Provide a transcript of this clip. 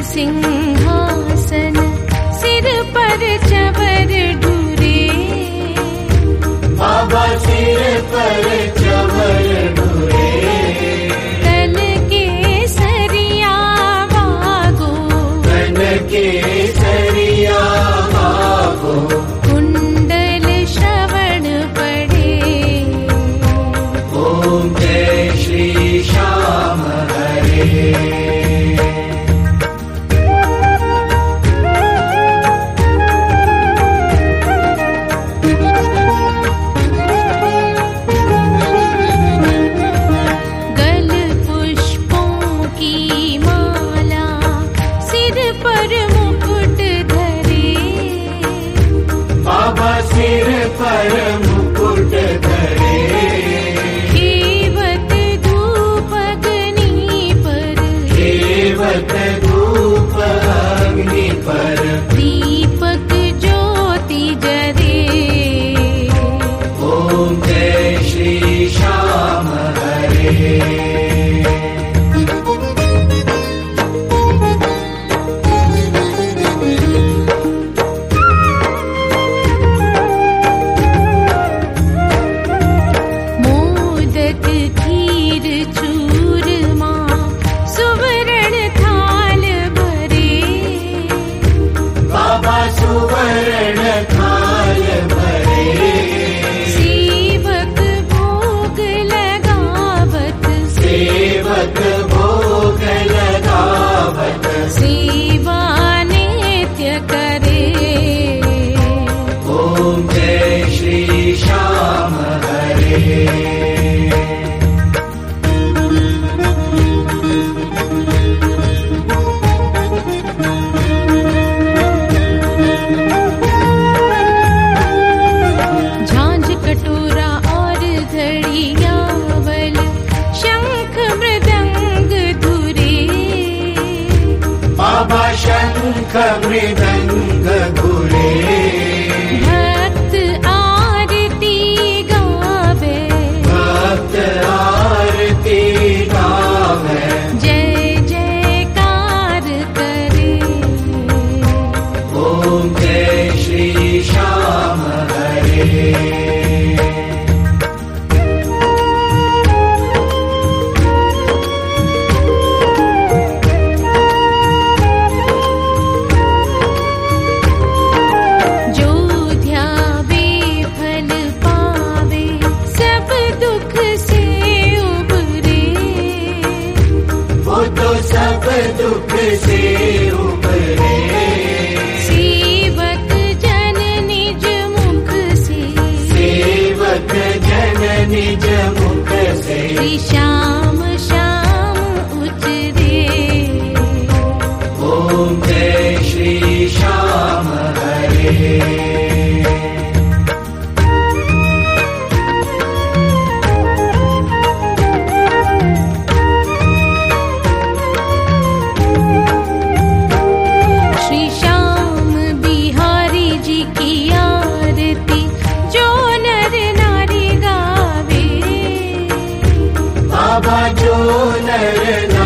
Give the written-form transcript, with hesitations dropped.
सिंहासन सिर पर चवर ढूरे। बाबा सिर पर चवर ढूरे। तन के सरिया वागो। तन के सरिया वागो। कुंडल श्रवण पड़े। ओम जय श्री श्याम हरे। सिर पर मुकुट धरे। खेवत धूप अग्नि पर। खेवत धूप अग्नि पर। दीपक ज्योति जरे। ओम जय श्री श्याम हरे। खीर चूरमा सुवर्ण थाल भरे। बाबा सुवर्ण थाल भरे। सेवक भोग लगावत। सेवक भोग लगावत। सेवा नित्य करे। ओम जय श्री श्याम हरे। कटोरा और घड़ियावल शंख मृदंग धुरे। बाबा शंख मृदंग धुरे। भक्त आरती गावे। भक्त आरती गावे। जय जयकार करे। ओम जय श्री श्याम हरे। सब दुख से उबरे। सेवक जन निज मुख से। सेवक जन निज मुख से। श्री श्याम श्याम उचरे। ओम जय श्री श्याम हरे। बाबा जो नर